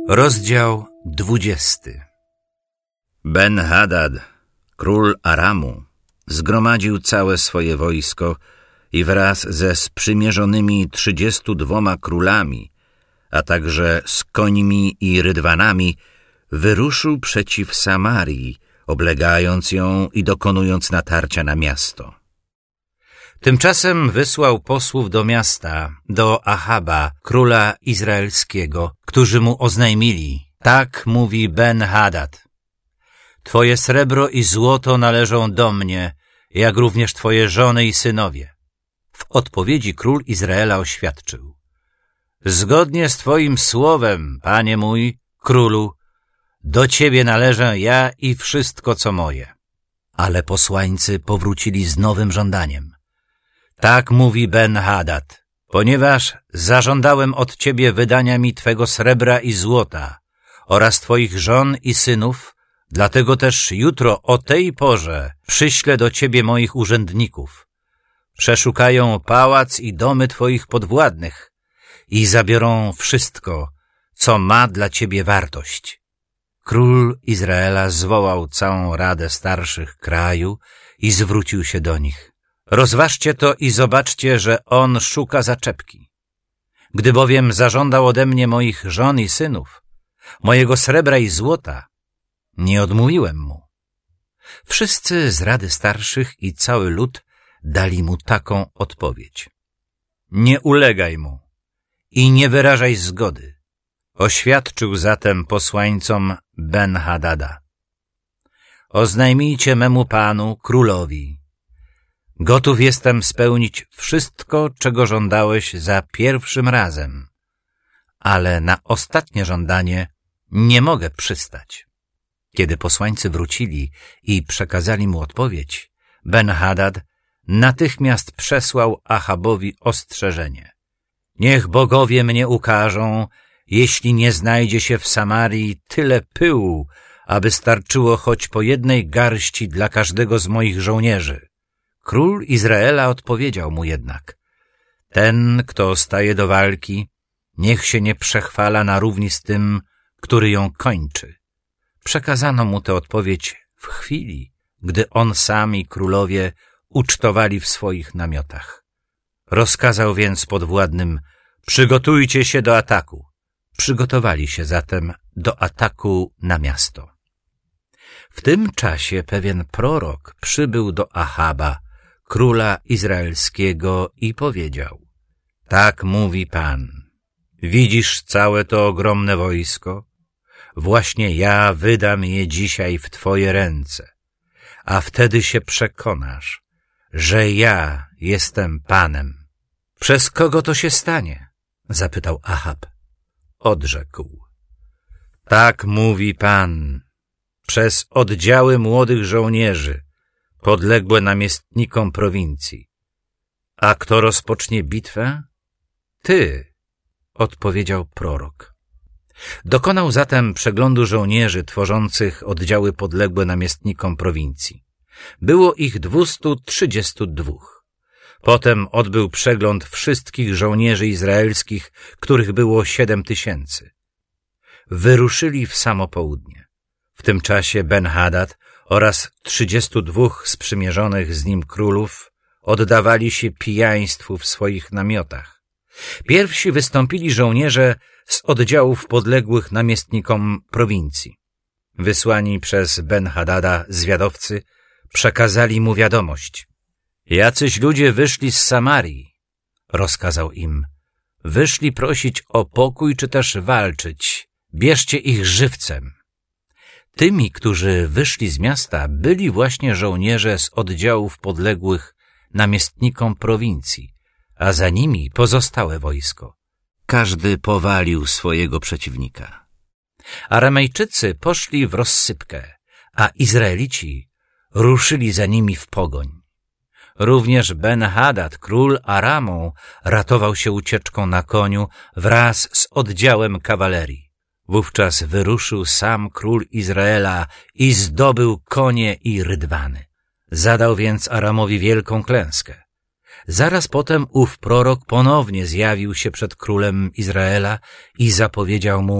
Rozdział 20. Ben-Hadad, król Aramu, zgromadził całe swoje wojsko i wraz ze sprzymierzonymi 32 królami, a także z końmi i rydwanami wyruszył przeciw Samarii, oblegając ją i dokonując natarcia na miasto. Tymczasem wysłał posłów do miasta, do Ahaba, króla izraelskiego, którzy mu oznajmili: tak mówi Ben-Hadad: twoje srebro i złoto należą do mnie, jak również twoje żony i synowie. W odpowiedzi król Izraela oświadczył: zgodnie z twoim słowem, panie mój, królu, do ciebie należę ja i wszystko, co moje. Ale posłańcy powrócili z nowym żądaniem. Tak mówi Ben-Hadad: ponieważ zażądałem od ciebie wydania mi twego srebra i złota oraz twoich żon i synów, dlatego też jutro o tej porze przyślę do ciebie moich urzędników. Przeszukają pałac i domy twoich podwładnych i zabiorą wszystko, co ma dla ciebie wartość. Król Izraela zwołał całą radę starszych kraju i zwrócił się do nich: rozważcie to i zobaczcie, że on szuka zaczepki. Gdy bowiem zażądał ode mnie moich żon i synów, mojego srebra i złota, nie odmówiłem mu. Wszyscy z rady starszych i cały lud dali mu taką odpowiedź: nie ulegaj mu i nie wyrażaj zgody. Oświadczył zatem posłańcom Ben-Hadada: oznajmijcie memu panu, królowi: gotów jestem spełnić wszystko, czego żądałeś za pierwszym razem, ale na ostatnie żądanie nie mogę przystać. Kiedy posłańcy wrócili i przekazali mu odpowiedź, Ben-Hadad natychmiast przesłał Ahabowi ostrzeżenie: niech bogowie mnie ukarzą, jeśli nie znajdzie się w Samarii tyle pyłu, aby starczyło choć po jednej garści dla każdego z moich żołnierzy. Król Izraela odpowiedział mu jednak: ten, kto staje do walki, niech się nie przechwala na równi z tym, który ją kończy. Przekazano mu tę odpowiedź w chwili, gdy on sam i królowie ucztowali w swoich namiotach. Rozkazał więc podwładnym: przygotujcie się do ataku. Przygotowali się zatem do ataku na miasto. W tym czasie pewien prorok przybył do Ahaba, króla izraelskiego, i powiedział: tak mówi Pan, widzisz całe to ogromne wojsko? Właśnie ja wydam je dzisiaj w twoje ręce, a wtedy się przekonasz, że ja jestem Panem. Przez kogo to się stanie? Zapytał Ahab. Odrzekł: tak mówi Pan, przez oddziały młodych żołnierzy, podległe namiestnikom prowincji. A kto rozpocznie bitwę? Ty, odpowiedział prorok. Dokonał zatem przeglądu żołnierzy tworzących oddziały podległe namiestnikom prowincji. Było ich 232. Potem odbył przegląd wszystkich żołnierzy izraelskich, których było 7000. Wyruszyli w samo południe. W tym czasie Ben-Hadad oraz 32 sprzymierzonych z nim królów oddawali się pijaństwu w swoich namiotach. Pierwsi wystąpili żołnierze z oddziałów podległych namiestnikom prowincji. Wysłani przez Ben-Hadada zwiadowcy przekazali mu wiadomość: jacyś ludzie wyszli z Samarii. Rozkazał im: wyszli prosić o pokój czy też walczyć. Bierzcie ich żywcem. Tymi, którzy wyszli z miasta, byli właśnie żołnierze z oddziałów podległych namiestnikom prowincji, a za nimi pozostałe wojsko. Każdy powalił swojego przeciwnika. Aramejczycy poszli w rozsypkę, a Izraelici ruszyli za nimi w pogoń. Również Ben-Hadad, król Aramu, ratował się ucieczką na koniu wraz z oddziałem kawalerii. Wówczas wyruszył sam król Izraela i zdobył konie i rydwany. Zadał więc Aramowi wielką klęskę. Zaraz potem ów prorok ponownie zjawił się przed królem Izraela i zapowiedział mu: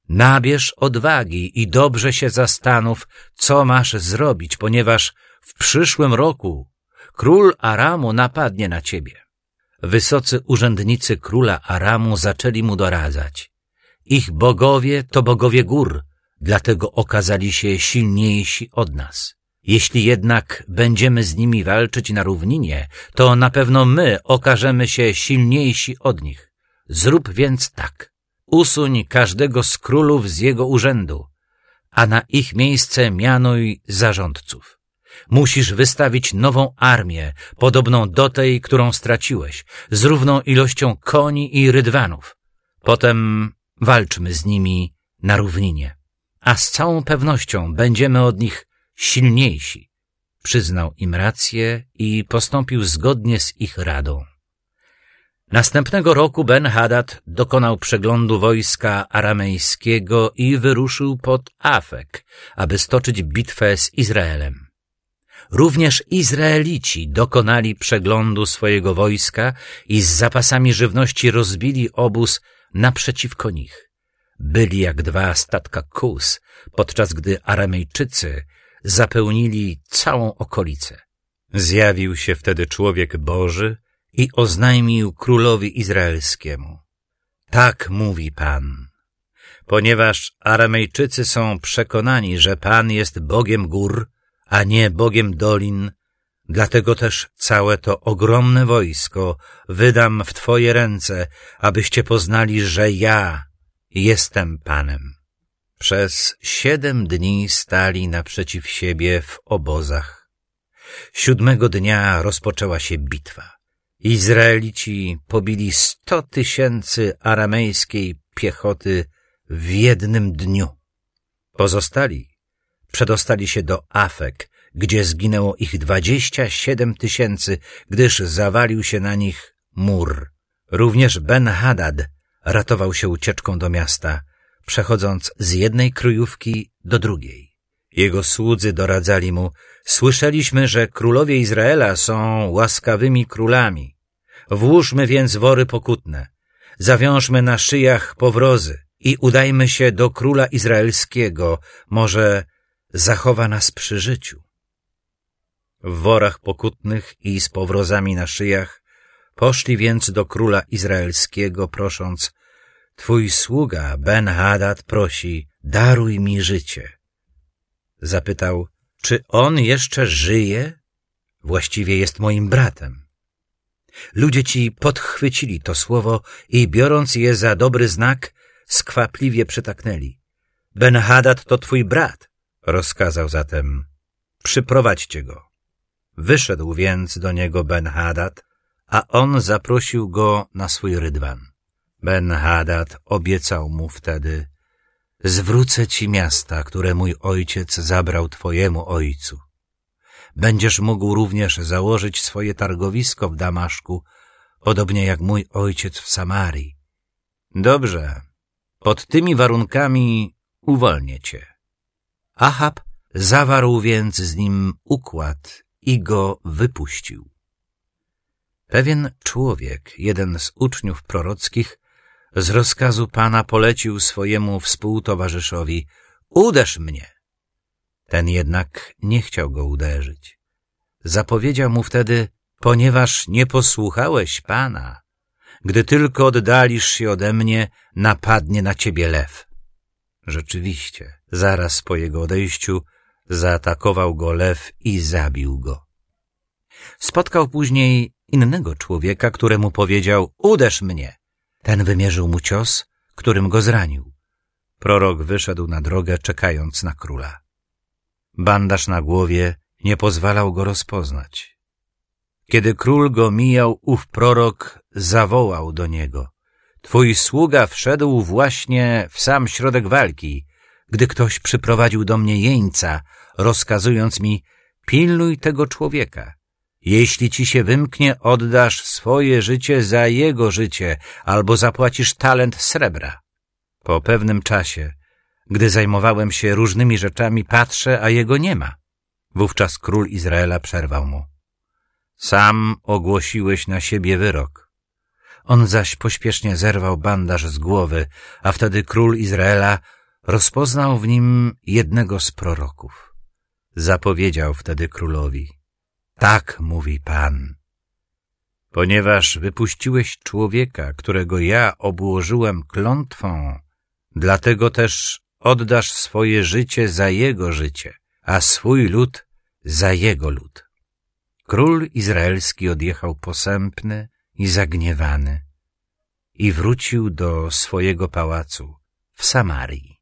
Nabierz odwagi i dobrze się zastanów, co masz zrobić, ponieważ w przyszłym roku król Aramu napadnie na ciebie. Wysocy urzędnicy króla Aramu zaczęli mu doradzać. Ich bogowie to bogowie gór, dlatego okazali się silniejsi od nas. Jeśli jednak będziemy z nimi walczyć na równinie, to na pewno my okażemy się silniejsi od nich. Zrób więc tak. Usuń każdego z królów z jego urzędu, a na ich miejsce mianuj zarządców. Musisz wystawić nową armię, podobną do tej, którą straciłeś, z równą ilością koni i rydwanów. Potem walczmy z nimi na równinie, a z całą pewnością będziemy od nich silniejsi. Przyznał im rację i postąpił zgodnie z ich radą. Następnego roku Ben-Hadad dokonał przeglądu wojska aramejskiego i wyruszył pod Afek, aby stoczyć bitwę z Izraelem. Również Izraelici dokonali przeglądu swojego wojska i z zapasami żywności rozbili obóz naprzeciwko nich. Byli jak dwa statka kóz, podczas gdy Aramejczycy zapełnili całą okolicę. Zjawił się wtedy człowiek Boży i oznajmił królowi izraelskiemu: tak mówi Pan, ponieważ Aramejczycy są przekonani, że Pan jest Bogiem gór, a nie Bogiem dolin, dlatego też całe to ogromne wojsko wydam w Twoje ręce, abyście poznali, że ja jestem Panem. Przez 7 dni stali naprzeciw siebie w obozach. 7 dnia rozpoczęła się bitwa. Izraelici pobili 100 000 aramejskiej piechoty w jednym dniu. Pozostali przedostali się do Afek, gdzie zginęło ich 27 000, gdyż zawalił się na nich mur. Również Ben-Hadad ratował się ucieczką do miasta, przechodząc z jednej kryjówki do drugiej. Jego słudzy doradzali mu: słyszeliśmy, że królowie Izraela są łaskawymi królami. Włóżmy więc wory pokutne, zawiążmy na szyjach powrozy i udajmy się do króla izraelskiego, może zachowa nas przy życiu. W worach pokutnych i z powrozami na szyjach poszli więc do króla izraelskiego, prosząc: Twój sługa Ben-Hadad prosi, daruj mi życie. Zapytał: czy on jeszcze żyje? Właściwie jest moim bratem. Ludzie ci podchwycili to słowo i biorąc je za dobry znak, skwapliwie przytaknęli. Ben-Hadad to twój brat. Rozkazał zatem: przyprowadźcie go. Wyszedł więc do niego Ben-Hadad, a on zaprosił go na swój rydwan. Ben-Hadad obiecał mu wtedy: zwrócę ci miasta, które mój ojciec zabrał twojemu ojcu. Będziesz mógł również założyć swoje targowisko w Damaszku, podobnie jak mój ojciec w Samarii. Dobrze, pod tymi warunkami uwolnię cię. Achab zawarł więc z nim układ i go wypuścił. Pewien człowiek, jeden z uczniów prorockich, z rozkazu Pana polecił swojemu współtowarzyszowi: uderz mnie. Ten jednak nie chciał go uderzyć. Zapowiedział mu wtedy: ponieważ nie posłuchałeś Pana, gdy tylko oddalisz się ode mnie, napadnie na ciebie lew. Rzeczywiście, zaraz po jego odejściu zaatakował go lew i zabił go. Spotkał później innego człowieka, któremu powiedział: uderz mnie. Ten wymierzył mu cios, którym go zranił. Prorok wyszedł na drogę, czekając na króla. Bandaż na głowie nie pozwalał go rozpoznać. Kiedy król go mijał, ów prorok zawołał do niego: twój sługa wszedł właśnie w sam środek walki, gdy ktoś przyprowadził do mnie jeńca, rozkazując mi: pilnuj tego człowieka. Jeśli ci się wymknie, oddasz swoje życie za jego życie, albo zapłacisz talent srebra. Po pewnym czasie, gdy zajmowałem się różnymi rzeczami, patrzę, a jego nie ma. Wówczas król Izraela przerwał mu: sam ogłosiłeś na siebie wyrok. On zaś pośpiesznie zerwał bandaż z głowy, a wtedy król Izraela rozpoznał w nim jednego z proroków. Zapowiedział wtedy królowi: tak mówi Pan. Ponieważ wypuściłeś człowieka, którego ja obłożyłem klątwą, dlatego też oddasz swoje życie za jego życie, a swój lud za jego lud. Król izraelski odjechał posępny i zagniewany i wrócił do swojego pałacu w Samarii.